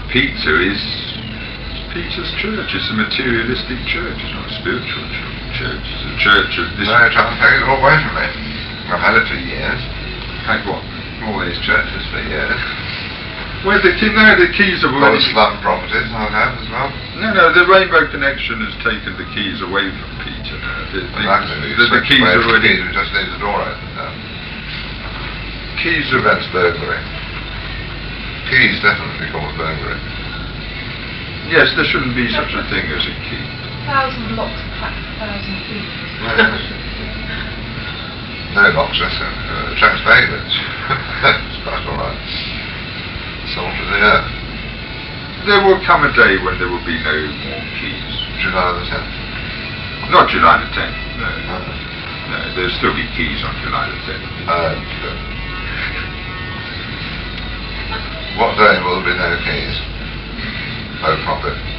Peter is Peter's church. It's a materialistic church. It's not a spiritual church. It's a church of this. No, try and take it all away from me. I've had it for years. Like what? All these churches for years. Well, the keys have All already. the slum properties I have as well. No, the Rainbow Connection has taken the keys away from Peter. Exactly. The keys are already. We just need the door open now. Keys are. Prevents burglary. Keys definitely cause burglary. Yes, there shouldn't be such a thing as a key. 1,000 locks attract 1,000 keys. No locks, attracts vagrants. It's quite alright. Salt of the earth. There will come a day when there will be no more keys. July the 10th. Not July the 10th. No, there'll still be keys on July the 10th. Good. What day will there be no keys? No profit.